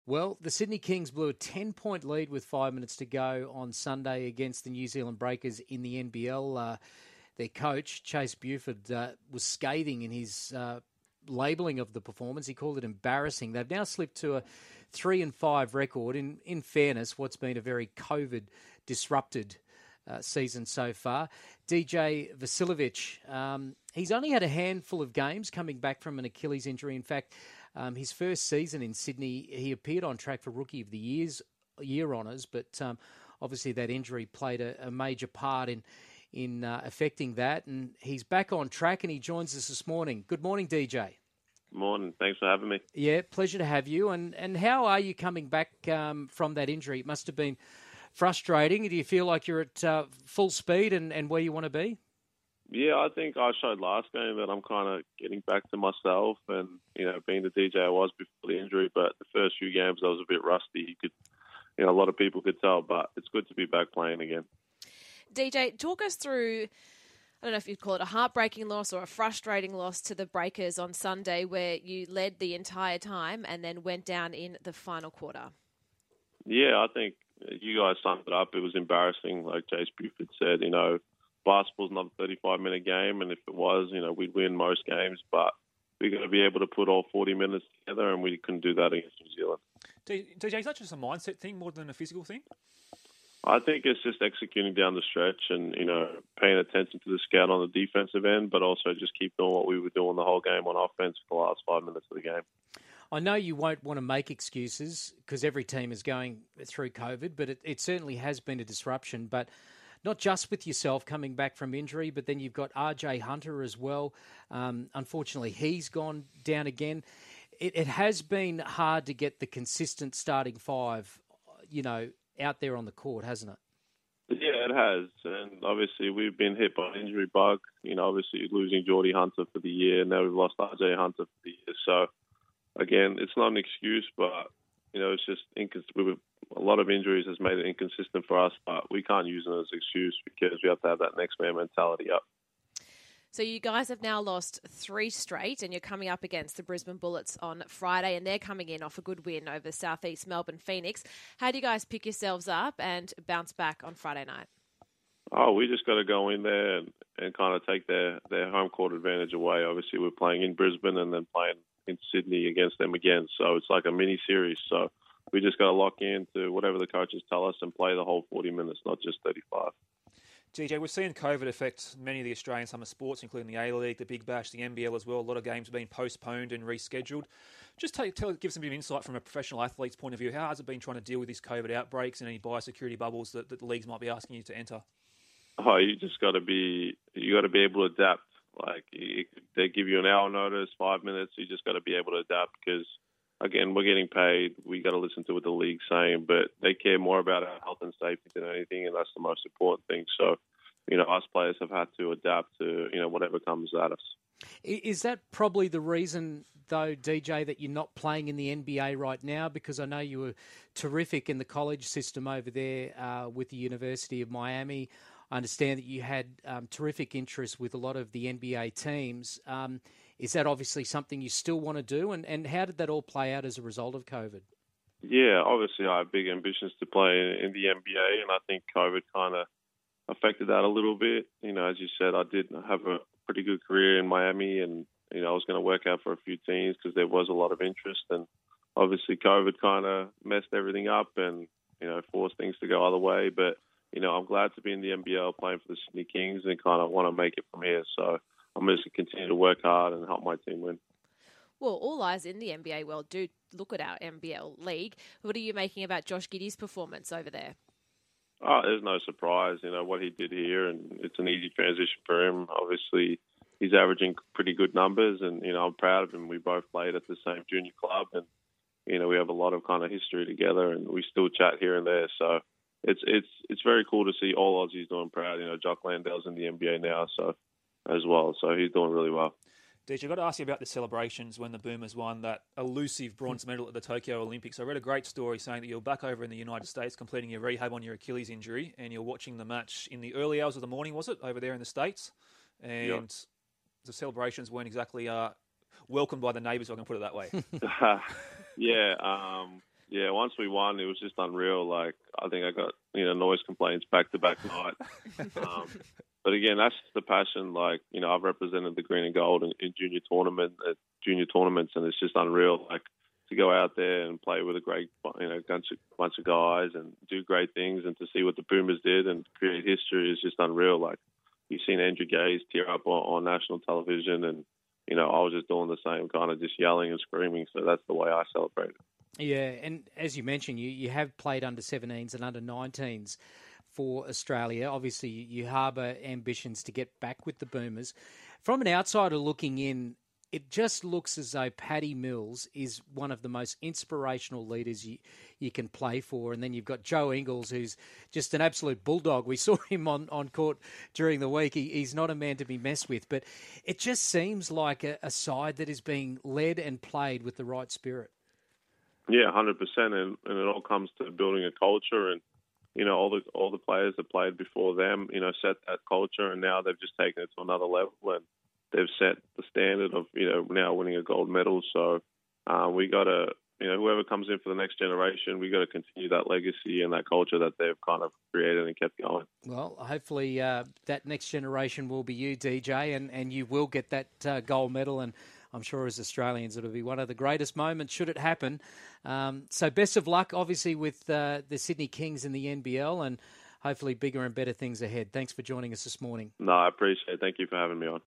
Well, the Sydney Kings blew a 10-point lead with 5 minutes to go on Sunday against the New Zealand Breakers in the NBL. Their coach, Chase Buford, was scathing in his labelling of the performance. He called it embarrassing. They've now slipped to a 3-5 record. In fairness, what's been a very COVID-disrupted season so far. DJ Vasiljevic, he's only had a handful of games coming back from an Achilles injury. In fact, his first season in Sydney, he appeared on track for Rookie of the Year honours, but obviously that injury played a major part in affecting that. And he's back on track, and he joins us this morning. Good morning, DJ. Morning. Thanks for having me. Yeah, pleasure to have you. And how are you coming back from that injury? It must have been frustrating. Do you feel like you're at full speed and where you want to be? Yeah, I think I showed last game that I'm kind of getting back to myself and, being the DJ I was before the injury. But the first few games I was a bit rusty. A lot of people could tell, but it's good to be back playing again. DJ, talk us through, I don't know if you'd call it a heartbreaking loss or a frustrating loss to the Breakers on Sunday, where you led the entire time and then went down in the final quarter. Yeah, I think you guys summed it up. It was embarrassing, like Chase Buford said. Basketball's not a 35-minute game, and if it was, we'd win most games, but we've got to be able to put all 40 minutes together, and we couldn't do that against New Zealand. DJ, is that just a mindset thing more than a physical thing? I think it's just executing down the stretch and, paying attention to the scout on the defensive end, but also just keep doing what we were doing the whole game on offense for the last 5 minutes of the game. I know you won't want to make excuses because every team is going through COVID, but it certainly has been a disruption. But not just with yourself coming back from injury, but then you've got RJ Hunter as well. Unfortunately, he's gone down again. It has been hard to get the consistent starting five, out there on the court, hasn't it? Yeah, it has. And obviously we've been hit by an injury bug. Obviously losing Geordie Hunter for the year. Now we've lost RJ Hunter for the year. So, again, it's not an excuse, but, it's just a lot of injuries has made it inconsistent for us, but we can't use it as an excuse because we have to have that next man mentality up. So you guys have now lost 3 straight, and you're coming up against the Brisbane Bullets on Friday, and they're coming in off a good win over Southeast Melbourne Phoenix. How do you guys pick yourselves up and bounce back on Friday night? Oh, we just got to go in there and kind of take their home court advantage away. Obviously, we're playing in Brisbane and then playing in Sydney against them again. So it's like a mini-series. So we just got to lock into whatever the coaches tell us and play the whole 40 minutes, not just 35. DJ, we're seeing COVID affect many of the Australian summer sports, including the A-League, the Big Bash, the NBL as well. A lot of games have been postponed and rescheduled. Just give some bit of insight from a professional athlete's point of view. How has it been trying to deal with these COVID outbreaks and any biosecurity bubbles that the leagues might be asking you to enter? Oh, you got to be able to adapt. Like they give you an hour notice, 5 minutes. You just got to be able to adapt because, again, we're getting paid. We got to listen to what the league's saying, but they care more about our health and safety than anything, and that's the most important thing. So, us players have had to adapt to, whatever comes at us. Is that probably the reason, though, DJ, that you're not playing in the NBA right now? Because I know you were terrific in the college system over there with the University of Miami. I understand that you had terrific interest with a lot of the NBA teams. Is that obviously something you still want to do? And how did that all play out as a result of COVID? Yeah, obviously I have big ambitions to play in the NBA, and I think COVID kind of affected that a little bit. As you said, I did have a pretty good career in Miami, and, I was going to work out for a few teams because there was a lot of interest. And obviously COVID kind of messed everything up and, forced things to go other way. But, I'm glad to be in the NBL playing for the Sydney Kings and kind of want to make it from here. So I'm just going to continue to work hard and help my team win. Well, all eyes in the NBA world do look at our NBL league. What are you making about Josh Giddey's performance over there? Oh, there's no surprise, what he did here, and it's an easy transition for him. Obviously, he's averaging pretty good numbers, and, I'm proud of him. We both played at the same junior club, and, we have a lot of kind of history together, and we still chat here and there. So it's very cool to see all Aussies doing proud. Jock Landale's in the NBA now, so as well. So he's doing really well. DJ, I've got to ask you about the celebrations when the Boomers won that elusive bronze medal at the Tokyo Olympics. I read a great story saying that you're back over in the United States completing your rehab on your Achilles injury, and you're watching the match in the early hours of the morning, was it, over there in the States? And the celebrations weren't exactly welcomed by the neighbours, if I can put it that way. Yeah, Yeah, once we won, it was just unreal. Like, I think I got, noise complaints back-to-back night. But again, that's the passion. Like, I've represented the green and gold in junior tournaments, and it's just unreal. Like, to go out there and play with a great, bunch of guys and do great things, and to see what the Boomers did and create history is just unreal. Like, you've seen Andrew Gaze tear up on national television, and I was just doing the same, kind of just yelling and screaming. So that's the way I celebrate it. Yeah, and as you mentioned, you have played under 17s and under 19s for Australia. Obviously, you harbour ambitions to get back with the Boomers. From an outsider looking in, it just looks as though Paddy Mills is one of the most inspirational leaders you can play for. And then you've got Joe Ingles, who's just an absolute bulldog. We saw him on court during the week. He's not a man to be messed with. But it just seems like a side that is being led and played with the right spirit. Yeah, 100%. And it all comes to building a culture. And, all the players that played before them, set that culture. And now they've just taken it to another level. And they've set the standard of, now winning a gold medal. So we got to, whoever comes in for the next generation, we got to continue that legacy and that culture that they've kind of created and kept going. Well, hopefully that next generation will be you, DJ, and you will get that gold medal. And I'm sure as Australians, it'll be one of the greatest moments should it happen. So best of luck, obviously, with the Sydney Kings in the NBL, and hopefully bigger and better things ahead. Thanks for joining us this morning. No, I appreciate it. Thank you for having me on.